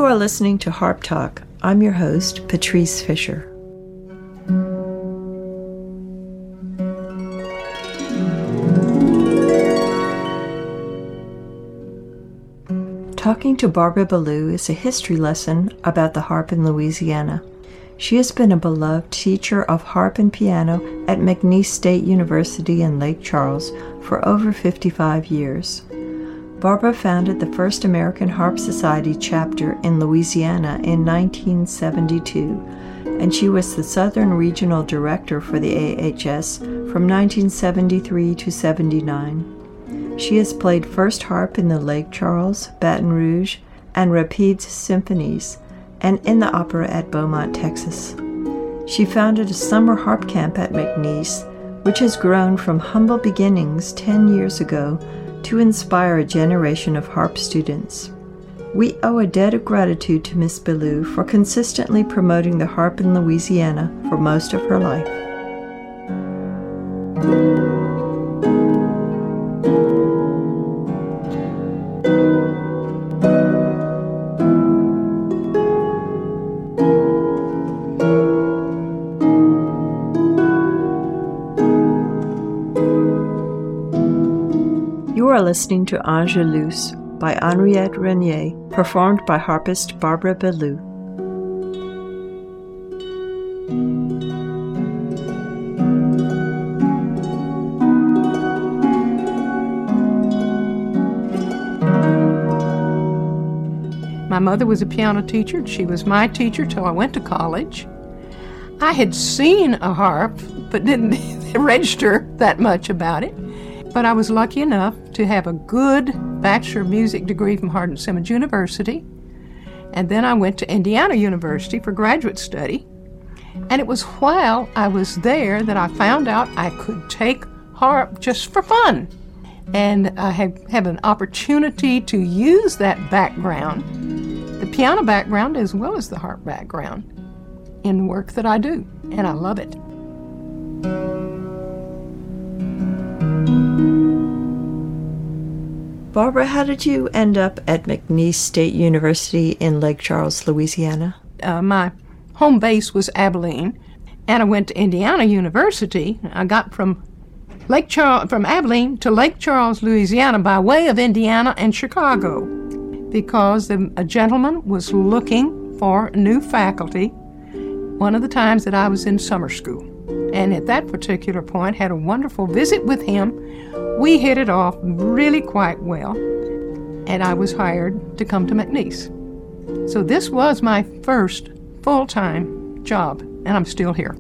are listening to Harp Talk. I'm your host, Patrice Fisher. Talking to Barbara Ballou is a history lesson about the harp in Louisiana. She has been a beloved teacher of harp and piano at McNeese State University in Lake Charles for over 55 years. Barbara founded the first American Harp Society chapter in Louisiana in 1972, and she was the Southern Regional Director for the AHS from 1973 to 79. She has played first harp in the Lake Charles, Baton Rouge, and Rapides symphonies, and in the opera at Beaumont, Texas. She founded a summer harp camp at McNeese, which has grown from humble beginnings 10 years ago to inspire a generation of harp students. We owe a debt of gratitude to Miss Ballou for consistently promoting the harp in Louisiana for most of her life. You are listening to Angelus by Henriette Renier, performed by harpist Barbara Ballou. My mother was a piano teacher. She was my teacher till I went to college. I had seen a harp, but didn't register that much about it. But I was lucky enough to have a good Bachelor of Music degree from Hardin Simmons University. And then I went to Indiana University for graduate study. And it was while I was there that I found out I could take harp just for fun. And I have an opportunity to use that background, the piano background as well as the harp background, in the work that I do. And I love it. Barbara, how did you end up at McNeese State University in Lake Charles, Louisiana? My home base was Abilene, and I went to Indiana University. I got from Abilene to Lake Charles, Louisiana by way of Indiana and Chicago because a gentleman was looking for new faculty one of the times that I was in summer school. And at that particular point, had a wonderful visit with him. We hit it off really quite well, and I was hired to come to McNeese. So this was my first full-time job, and I'm still here.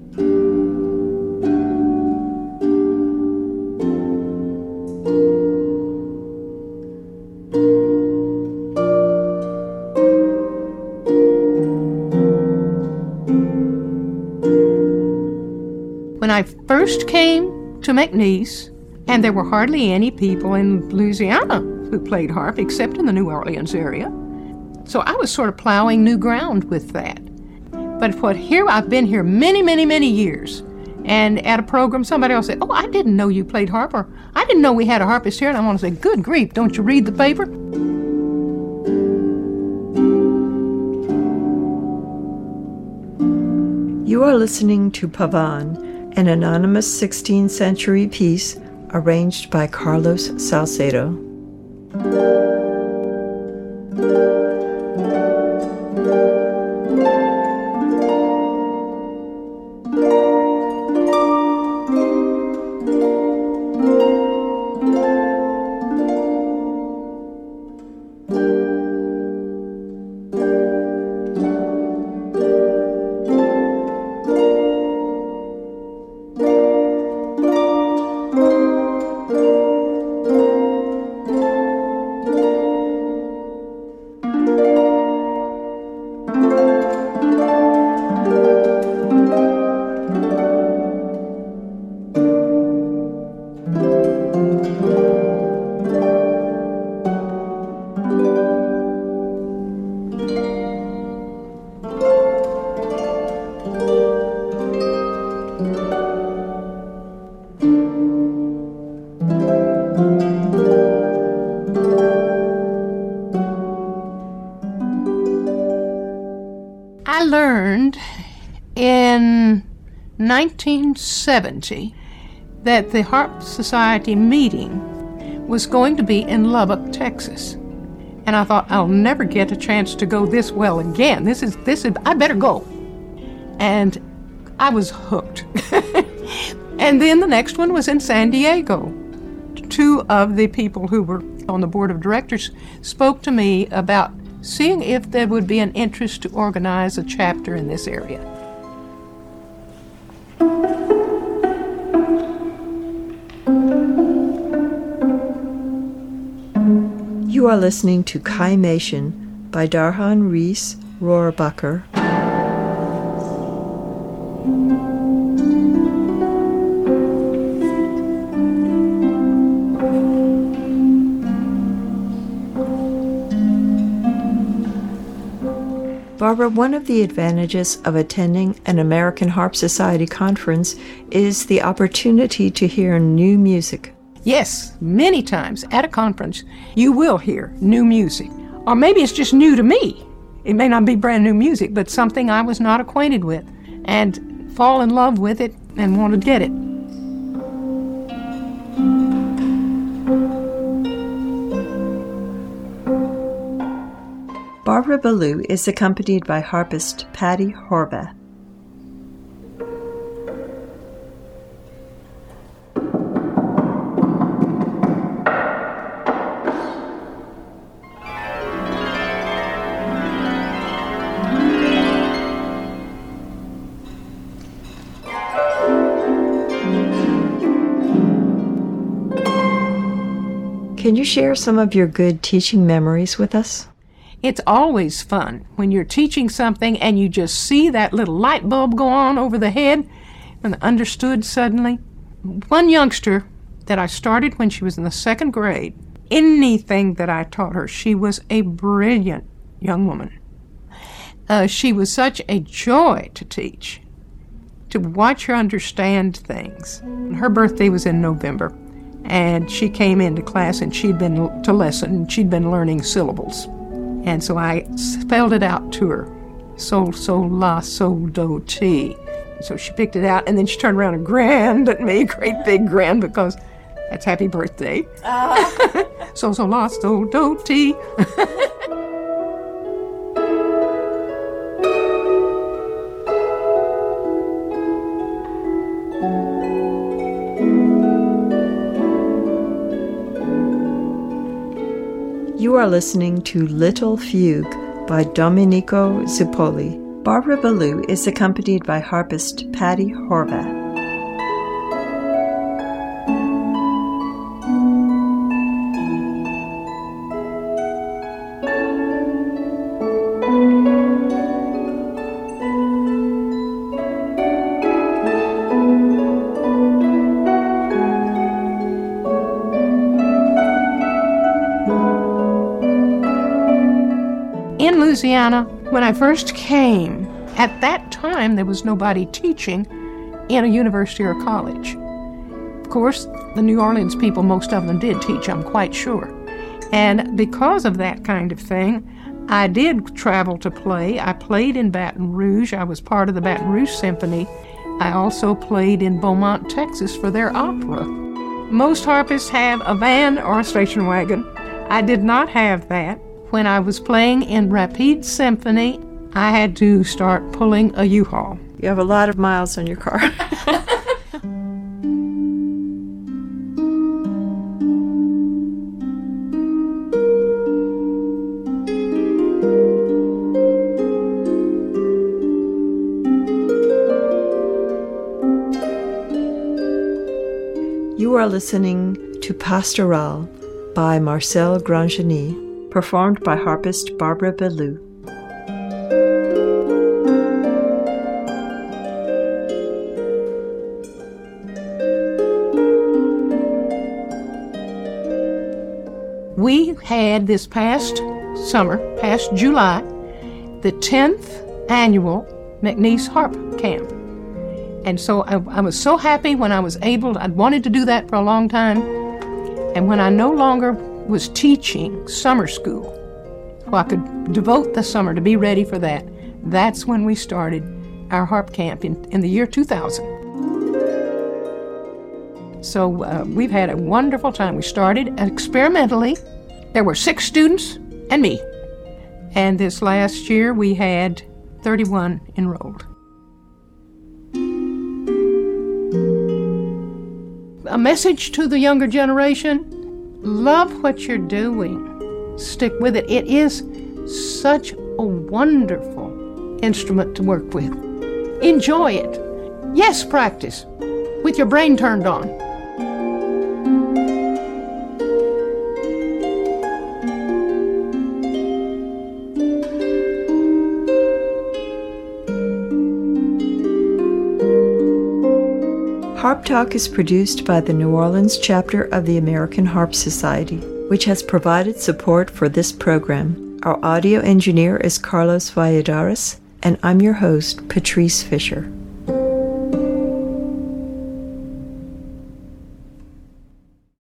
When I first came to McNeese, and there were hardly any people in Louisiana who played harp except in the New Orleans area. So I was sort of plowing new ground with that. But I've been here many, many, many years. And at a program, somebody else said, "Oh, I didn't know you played harp," or "I didn't know we had a harpist here." And I want to say, "Good grief, don't you read the paper?" You are listening to Pavan, an anonymous 16th century piece arranged by Carlos Salcedo. 1970 that the Harp Society meeting was going to be in Lubbock, Texas. And I thought, I'll never get a chance to go this well again. This is, I better go. And I was hooked. And then the next one was in San Diego. Two of the people who were on the board of directors spoke to me about seeing if there would be an interest to organize a chapter in this area. You are listening to Kaimation by Darhan Rees Rohrbacher. Barbara, one of the advantages of attending an American Harp Society conference is the opportunity to hear new music. Yes, many times at a conference, you will hear new music. Or maybe it's just new to me. It may not be brand new music, but something I was not acquainted with, and fall in love with it and want to get it. Barbara Ballou is accompanied by harpist Patty Horvath. Can you share some of your good teaching memories with us? It's always fun when you're teaching something and you just see that little light bulb go on over the head and understood suddenly. One youngster that I started when she was in the 2nd grade, anything that I taught her, she was a brilliant young woman. She was such a joy to teach, to watch her understand things. Her birthday was in November, and she came into class and she'd been to lesson and she'd been learning syllables. And so I spelled it out to her. Sol, sol, la, sol, do, ti. So she picked it out, and then she turned around and grinned at me, great big grin, because that's happy birthday. Sol, sol, la, sol, do, ti. You are listening to Little Fugue by Domenico Zippoli. Barbara Ballou is accompanied by harpist Patty Horvath. In Louisiana, when I first came, at that time there was nobody teaching in a university or college. Of course, the New Orleans people, most of them did teach, I'm quite sure. And because of that kind of thing, I did travel to play. I played in Baton Rouge. I was part of the Baton Rouge Symphony. I also played in Beaumont, Texas for their opera. Most harpists have a van or a station wagon. I did not have that. When I was playing in Rapide Symphony, I had to start pulling a U-Haul. You have a lot of miles on your car. You are listening to Pastoral by Marcel Grangeny, performed by harpist Barbara Ballou. We had this past summer, past July, the 10th annual McNeese Harp Camp. And so I was so happy when I was able. I'd wanted to do that for a long time. And when I no longer was teaching summer school, so I could devote the summer to be ready for that, that's when we started our harp camp in the year 2000. So we've had a wonderful time. We started experimentally. There were 6 students and me. And this last year we had 31 enrolled. A message to the younger generation: love what you're doing. Stick with it. It is such a wonderful instrument to work with. Enjoy it. Yes, practice with your brain turned on. Harp Talk is produced by the New Orleans chapter of the American Harp Society, which has provided support for this program. Our audio engineer is Carlos Valladares, and I'm your host, Patrice Fisher.